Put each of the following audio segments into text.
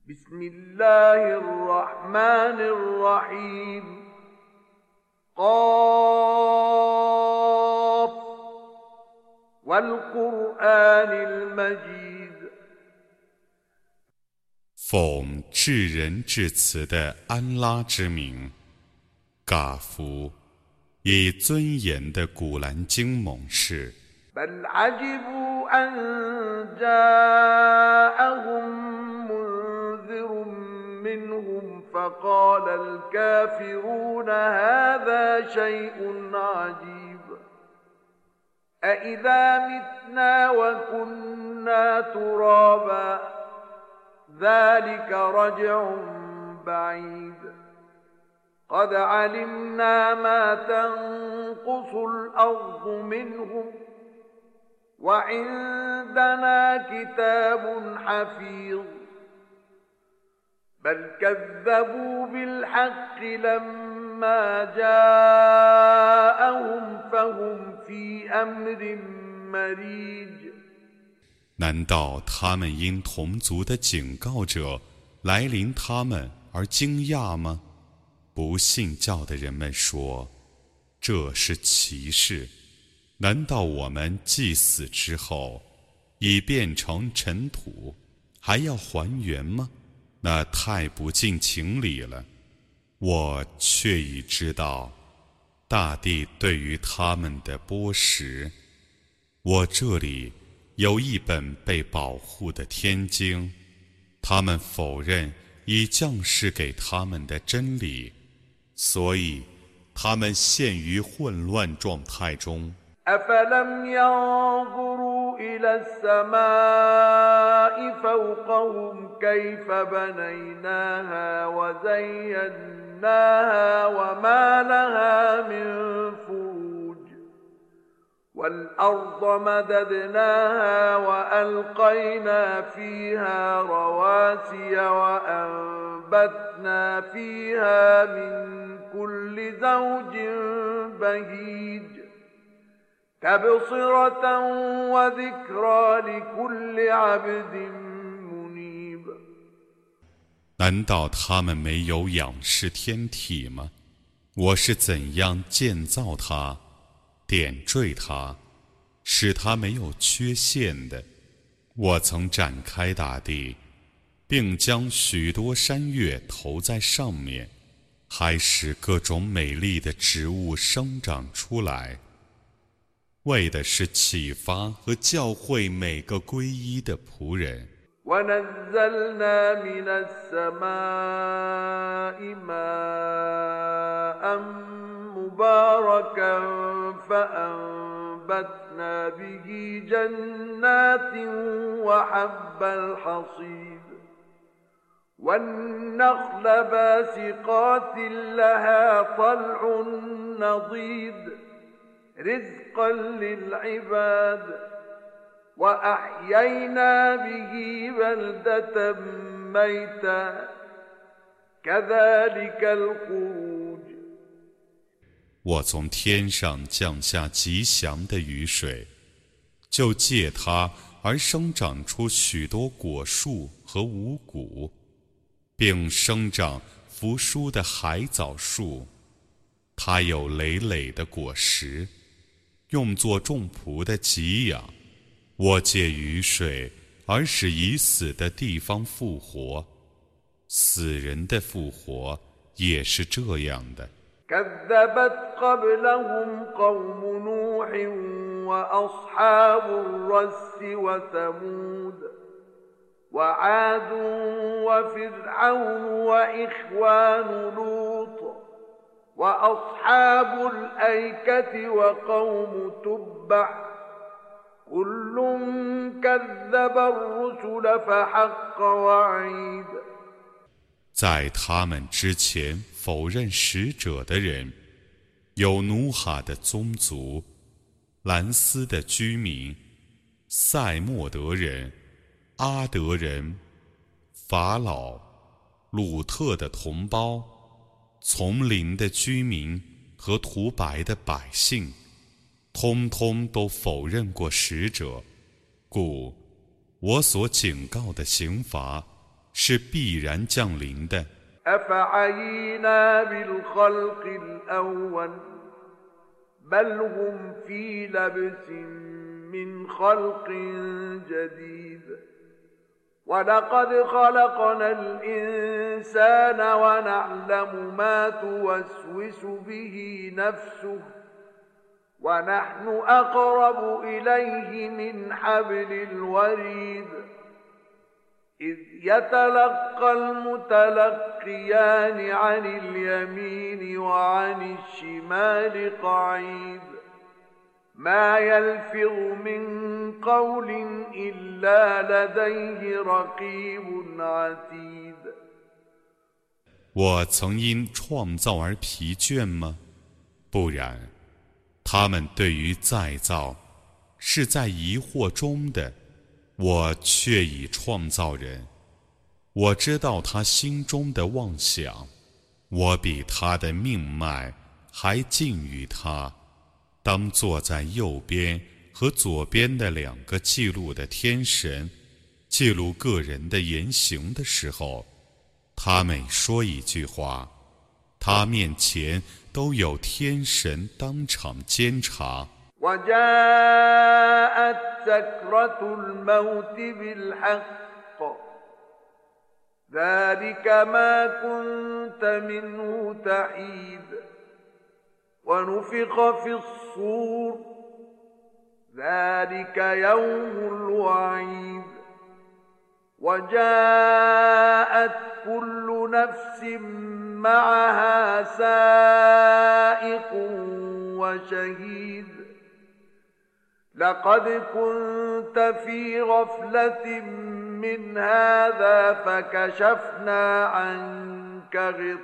بسم الله الرحمن الرحيم قاف والقرآن المجيد 奉至仁至慈的安拉之名，嘎夫，以尊严的古兰经盟誓。 بل عجبوا أن جاءهم منذر منهم فقال الكافرون هذا شيء عجيب أإذا متنا وكنا ترابا ذلك رجع بعيد قد علمنا ما تنقص الأرض منهم وعندنا كتاب حفيظ بل كذبوا بالحق لما جاءهم فهم في أمر مريج 难道他们因同族的警告者来临他们而惊讶吗？不信教的人们说，这是奇事。难道我们既死之后已变成尘土，还要还原吗？那太不近情理了。我却已知道大地对于他们的剥蚀。我这里有一本被保护的天经，他们否认已降世给他们的真理，所以他们陷于混乱状态中。 أفلم ينظروا إلى السماء فوقهم كيف بنيناها وزيناها وما لها من فروج والأرض مددناها وألقينا فيها رواسي وأنبتنا فيها من كل زوج بهيج تبصرة وذكرى لكل عبد منيب 难道他们没有仰视天体吗？我是怎样建造它，点缀它，使它没有缺陷的。我曾展开大地，并将许多山岳投在上面，还使各种美丽的植物生长出来，为的是启发和教诲每个皈依的仆人。 ونزلنا من السماء ماء مباركا فأنبتنا به جنات وحب الحصيد والنخل باسقات لها طلع نضيد رزقا للعباد وأحيينا به بلدة ميتا كذلك الخروج 我从天上降下吉祥的雨水，就借它而生长出许多果树和五谷，并生长扶疏的海藻树。它有累累的果实，用作众仆的给养。我借雨水而使已死的地方复活，死人的复活也是这样的。 كذبت قبلهم قوم نوح وأصحاب الرس وثمود وعاد وفرعون وإخوان لوط وأصحاب الأيكة وقوم تبع كل كذب الرسل فحق وعيد 在他们之前否认使者的人，有努哈的宗族、兰斯的居民、塞莫德人、阿德人、法老、鲁特的同胞、丛林的居民和涂白的百姓，通通都否认过使者，故我所警告的刑罚是必然降临的。 أفعينا بالخلق الأول بل هم في لبس من خلق جديد ولقد خلقنا الإنسان ونعلم ما توسوس به نفسه ونحن أقرب إليه من حبل الوريد إذ يتلقى المتلقيان عن اليمين وعن الشمال قعيد ما يلفظ من قول إلا لديه رقيب عتيد 我曾因创造而疲倦吗？不然，他们对于再造是在疑惑中的。我却已创造人，我知道他心中的妄想，我比他的命脉还近于他。当坐在右边和左边的两个记录的天神记录个人的言行的时候，他每说一句话，他面前都有天神当场监察。 وجاءت سكرة الموت بالحق ذلك ما كنت منه تحيد ونفخ في الصور ذلك يوم الوعيد وجاءت كل نفس معها سائق وشهيد لقد كنت في غفلة من هذا فكشفنا عنك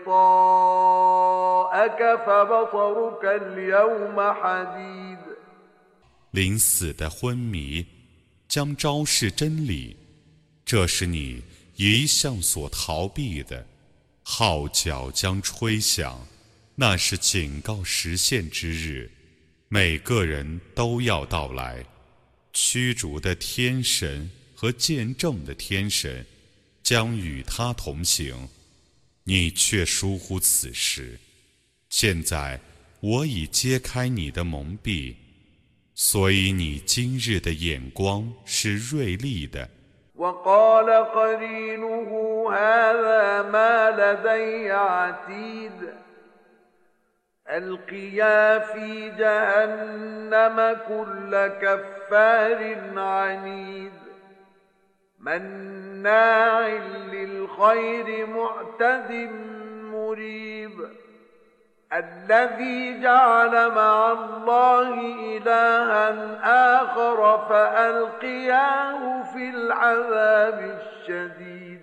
غطاءك فبصرك اليوم حديد 临死的昏迷将昭示真理，这是你一向所逃避的。号角将吹响，那是警告实现之日。每个人都要到来，驱逐的天神和见证的天神将与他同行，你却疏忽此事。现在我已揭开你的蒙蔽，所以你今日的眼光是锐利的。 وقال قرينه هذا ما لدي عتيد ألقيا في جهنم كل كفار عنيد مناع للخير معتد مريب الذي جعل مع الله إلها آخر فألقياه في العذاب الشديد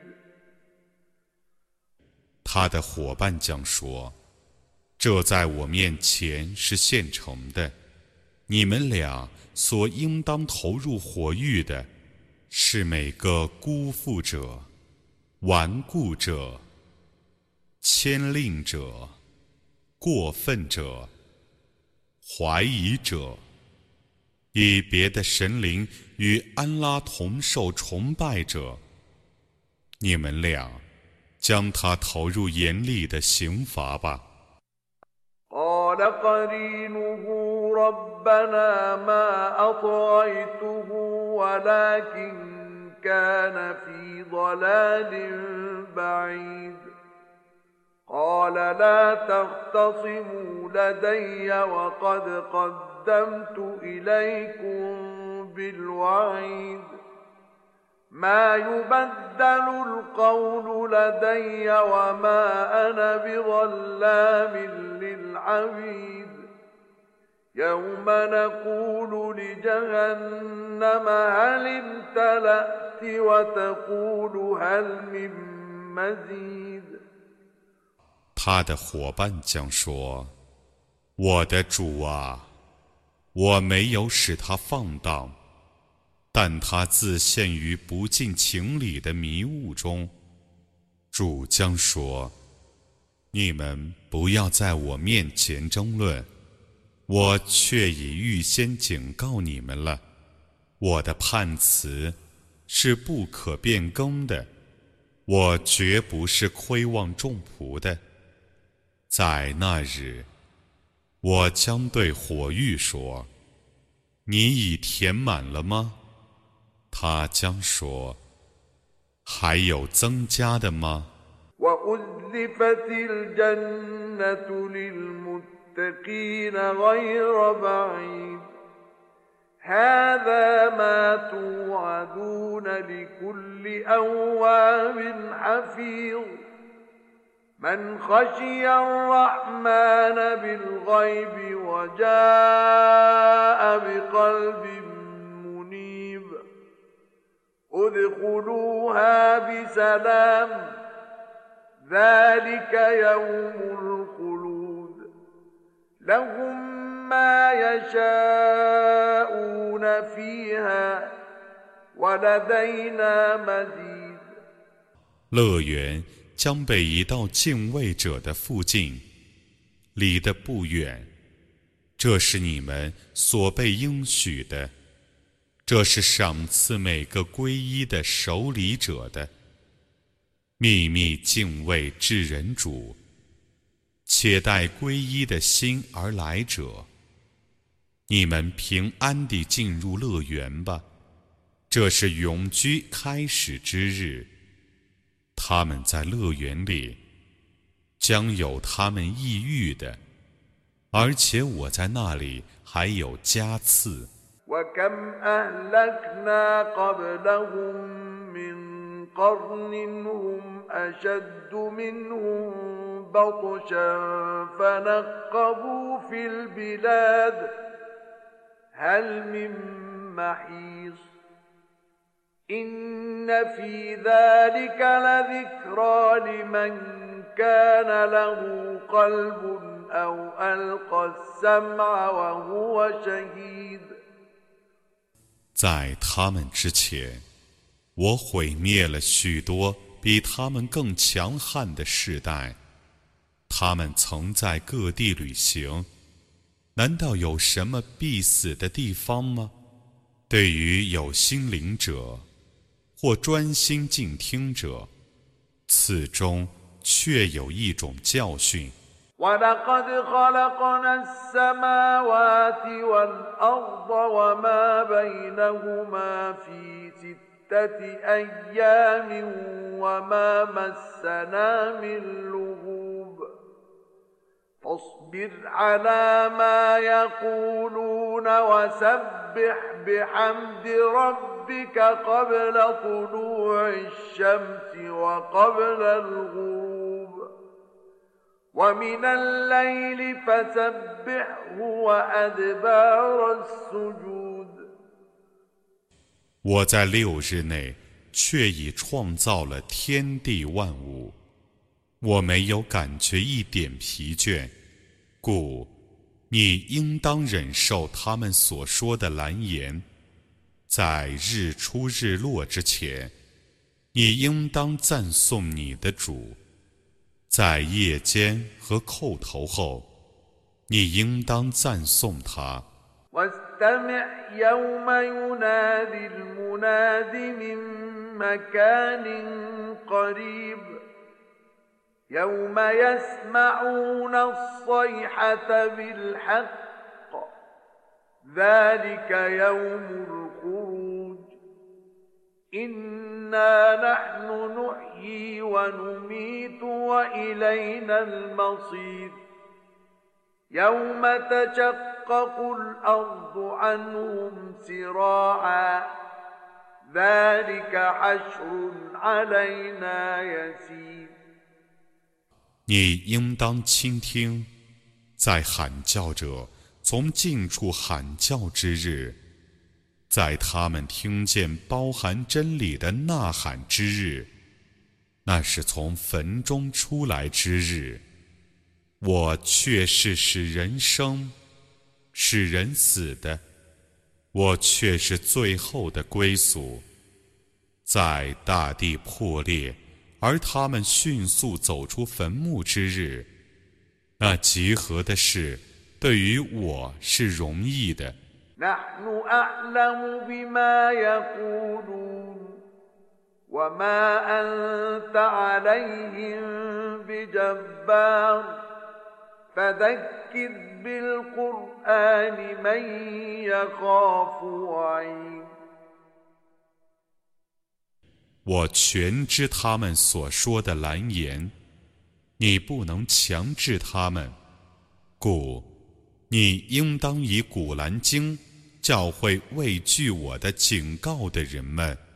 他的伙伴将说，这在我面前是现成的，你们俩所应当投入火狱的，是每个辜负者、顽固者、牵令者、过分者、怀疑者，以别的神灵与安拉同受崇拜者，你们俩将他投入严厉的刑罚吧。 قال قرينه ربنا ما أطغيته ولكن كان في ضلال بعيد قال لا تختصموا لدي وقد قدمت إليكم بالوعيد ما يبدل القول لدي وما أنا بظلام للعبيد يوم نقول لجهنم هل امتلأت وتقول هل من مزيد 他的伙伴将说，我的主啊，我没有使他放荡，但他自陷于不近情理的迷雾中。主将说，你们不要在我面前争论，我却已预先警告你们了。我的判词是不可变更的， 我绝不是亏望众仆的。在那日，我将对火域说：你已填满了吗？他将说：还有增加的吗？ وأزلفت الجنة للمتقين غير بعيد هذا ما توعدون لكل أواب حفيظ من خشي الرحمن بالغيب وجاء بقلب منيب ادخلوها بسلام ذلك يوم الخلود لهم ما يشاءون فيها ولدينا مزيد 乐园将被移到敬畏者的附近，离得不远。这是你们所被应许的，这是赏赐每个皈依的守礼者的。秘密敬畏至人主，且待皈依的心而来者。你们平安地进入乐园吧，这是永居开始之日。他们在乐园里将有他们抑郁的，而且我在那里还有加赐。 وكم أهلكنا قبلهم من قرن هم أشد منهم بطشا فنقبوا في البلاد هل من محيص إن في ذلك لذكرى لمن كان له قلب أو ألقى السمع وهو شهيد 在他们之前，我毁灭了许多比他们更强悍的世代。他们曾在各地旅行，难道有什么必死的地方吗？对于有心灵者或专心静听者，此中确有一种教训。 ولقد خلقنا السماوات والأرض وما بينهما في ستة أيام وما مسنا من لغوب فاصبر على ما يقولون وسبح بحمد ربك قبل طلوع الشمس وقبل الغروب ومن الليل فسبحه وأدبار السجود 我在6日内却已创造了天地万物，我没有感觉一点疲倦，故你应当忍受他们所说的蓝言。在日出日落之前，你应当赞颂你的主。在夜间和叩头后，你应当赞颂他。 واستمع يوم ينادي المناد من مكان قريب يوم يسمعون الصيحة بالحق ذلك يوم الخروج إنا نحن نحيي ونميت وإلينا المصير يوم تشقق الأرض عنهم سراعا ذلك حشر علينا يسير 你应当倾听，在喊叫者从近处喊叫之日，在他们听见包含真理的呐喊之日，那是从坟中出来之日。我却是使人生，使人死的，我却是最后的归宿。在大地破裂，而他们迅速走出坟墓之日，那集合的事对于我是容易的。 نحن أعلم بما يقولون وما أنت عليهم بجبار فذكر بالقرآن من يخاف وعيد 我全知他们所说的蓝言，你不能强制他们，故你应当以古兰经教诲畏惧我的警告的人们。